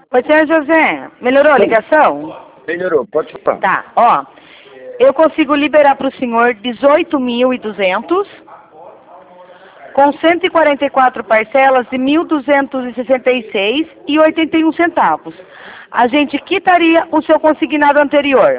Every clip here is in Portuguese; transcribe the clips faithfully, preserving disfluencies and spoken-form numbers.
Oi, senhor José. Melhorou a ligação? Melhorou, pode falar. Tá, ó. Eu consigo liberar para o senhor dezoito mil e duzentos com cento e quarenta e quatro parcelas de mil duzentos e sessenta e seis e oitenta e um centavos. A gente quitaria o seu consignado anterior.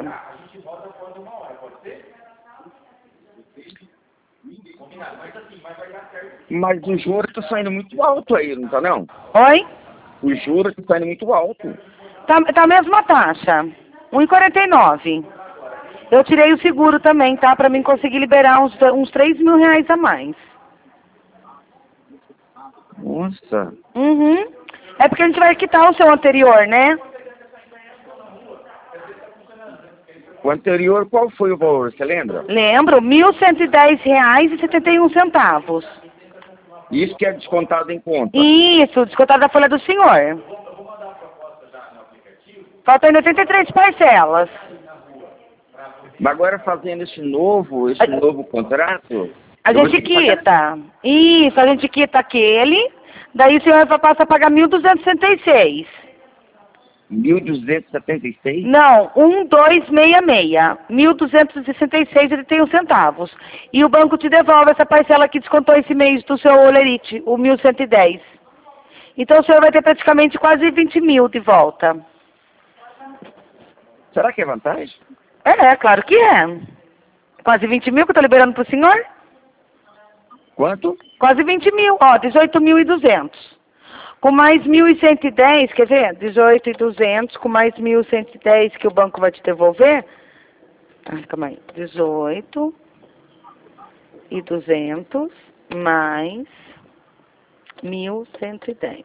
Mas o juro tá saindo muito alto aí, não tá não? Oi? O juro tá saindo muito alto. Tá, tá a mesma taxa. um e quarenta e nove. Eu tirei o seguro também, tá? Pra mim conseguir liberar uns, uns três mil reais a mais. Nossa. Uhum. É porque a gente vai quitar o seu anterior, né? O anterior, qual foi o valor, você lembra? Lembro, mil cento e dez reais e setenta e um centavos. Isso que é descontado em conta. Isso, descontado da folha do senhor. Faltam oitenta e três parcelas. Mas agora fazendo esse novo, esse A- novo contrato... A eu vou gente ter que pagar- quita. Isso, a gente quita aquele. Daí o senhor vai passar a pagar mil duzentos e sessenta e seis. mil duzentos e setenta e seis? Não, um dois seis seis. mil duzentos e sessenta e seis e oitenta e um centavos. E o banco te devolve essa parcela que descontou esse mês do seu olerite, o mil cento e dez. Então o senhor vai ter praticamente quase vinte mil de volta. Será que é vantagem? É, claro que é. Quase vinte mil que eu tô liberando pro senhor? Quanto? Quase vinte mil, ó, dezoito mil e duzentos. Com mais mil e cento e dez, quer ver? dezoito mil e duzentos, com mais mil cento e dez que o banco vai te devolver. Ah, calma aí. dezoito mil e duzentos mais mil cento e dez.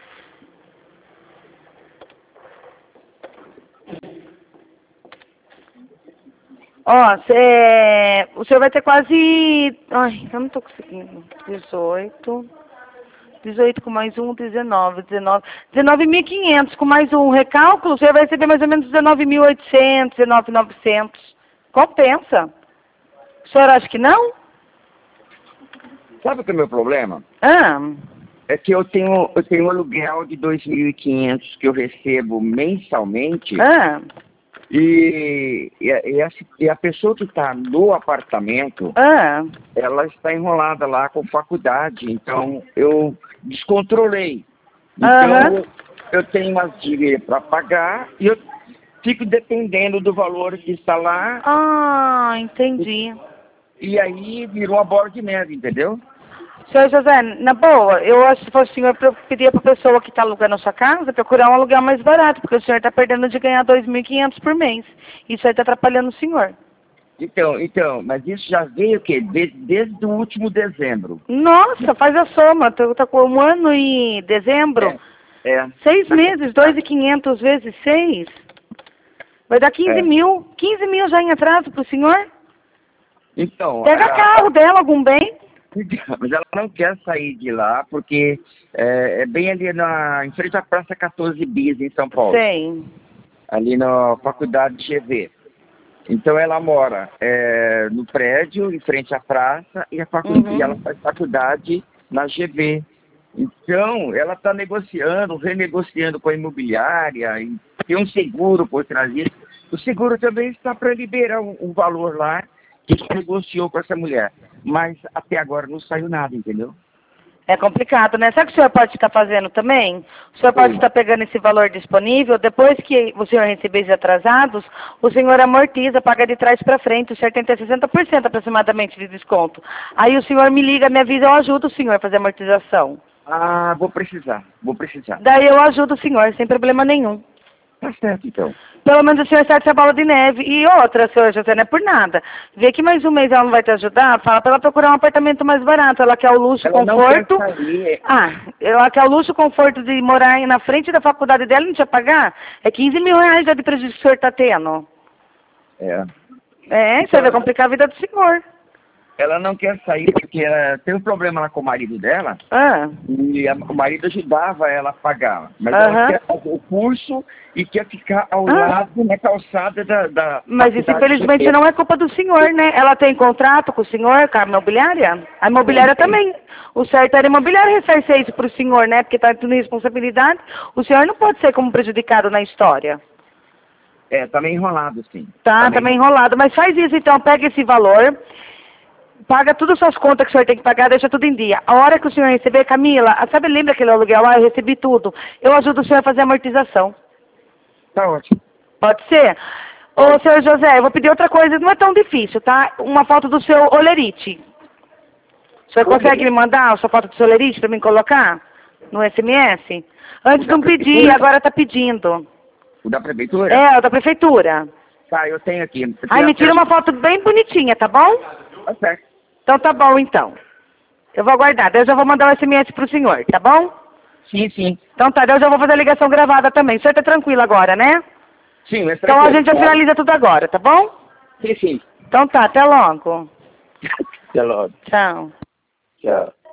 Ó, cê, o senhor vai ter quase... Ai, eu não tô conseguindo. dezoito... dezoito com mais um, dezenove, dezenove, dezenove mil e quinhentos, com mais um recálculo, você vai receber mais ou menos dezenove mil e oitocentos, dezenove mil e novecentos. Compensa. O senhor acha que não? Sabe o que é o meu problema? Ah, É que eu tenho, eu tenho um aluguel de dois mil e quinhentos que eu recebo mensalmente. ah, E, e, a, e, a, e a pessoa que está no apartamento, ah, ela está enrolada lá com faculdade. Então, eu descontrolei. Então, aham. eu tenho umas dívidas para pagar e eu fico dependendo do valor que está lá. Ah, entendi. E aí virou uma bola de neve, entendeu? Senhor José, na boa, eu acho que se fosse o senhor, eu pedia para a pessoa que está alugando a sua casa procurar um aluguel mais barato, porque o senhor está perdendo de ganhar dois mil e quinhentos por mês. Isso aí está atrapalhando o senhor. Então, então, mas isso já veio o quê? Desde, desde o último dezembro. Nossa, faz a soma, tá, tá com um ano e dezembro. É, é. Seis meses, dois mil e quinhentos vezes seis. Vai dar quinze É. mil. quinze mil já em atraso pro senhor? Então, Pega a- carro dela, algum bem? mas ela não quer sair de lá porque é, é bem ali na, em frente à Praça quatorze Bis, em São Paulo. Sei. Ali na Faculdade G V. Então ela mora é, no prédio, em frente à praça, e, a facu Uhum. e ela faz faculdade na G V. Então, ela está negociando, renegociando com a imobiliária, e tem um seguro por trás disso. O seguro também está para liberar um, um valor lá que negociou com essa mulher. Mas até agora não saiu nada, entendeu? É complicado, né? Sabe o que o senhor pode estar fazendo também? O senhor pode Oi. estar pegando esse valor disponível, depois que o senhor receber esses atrasados, o senhor amortiza, paga de trás para frente, o senhor tem até sessenta por cento aproximadamente de desconto. Aí o senhor me liga, me avisa, eu ajudo o senhor a fazer a amortização. Ah, vou precisar, vou precisar. Daí eu ajudo o senhor, sem problema nenhum. Tá certo, então. Pelo menos o senhor sai dessa bola de neve. E outra, senhor José, não é por nada. Vê que mais um mês ela não vai te ajudar, fala para ela procurar um apartamento mais barato. Ela quer o luxo, Ela não conforto. quer sair. Ah, ela quer o luxo, conforto de morar aí na frente da faculdade dela e não tinha pagar? É quinze mil reais já de prejuízo que o senhor está tendo. É. É, isso aí vai complicar a vida do senhor. ela não quer sair porque ela tem um problema lá com o marido dela. Ah. E a, o marido ajudava ela a pagar. Mas Aham. ela quer fazer o curso e quer ficar ao Ah. lado na calçada da... da Mas da isso cidade infelizmente de- não é culpa do senhor, né? Ela tem contrato com o senhor, com a imobiliária? A imobiliária Tem. também. O certo era a imobiliária ressarcir isso pro senhor, né? Porque tá tudo em responsabilidade. O senhor não pode ser como prejudicado na história. É, tá meio enrolado, sim. Tá, meio tá meio enrolado. Mas faz isso então, pega esse valor, paga todas as suas contas que o senhor tem que pagar, deixa tudo em dia. A hora que o senhor receber, Camila, ah, sabe, lembra aquele aluguel lá? Eu recebi tudo. Eu ajudo o senhor a fazer a amortização. Tá ótimo. Pode ser? Ô, senhor José, eu vou pedir outra coisa, não é tão difícil, tá? Uma foto do seu olerite. O senhor Ok. consegue me mandar a sua foto do seu olerite pra mim colocar no S M S? Antes Da não pedia, prefeitura? agora tá pedindo. O da prefeitura? É, o da prefeitura. Tá, eu tenho aqui. Eu Ai, tenho me tira acesso. uma foto bem bonitinha, tá bom? Tá certo. Então tá bom, então. Eu vou aguardar, daí eu já vou mandar o S M S pro senhor, tá bom? Sim, sim. Então tá, daí eu já vou fazer a ligação gravada também. O senhor tá tranquilo agora, né? Sim, mas Então a tranquilo. gente já finaliza tudo agora, tá bom? Sim, sim. Então tá, até logo. Até logo. Tchau. Tchau.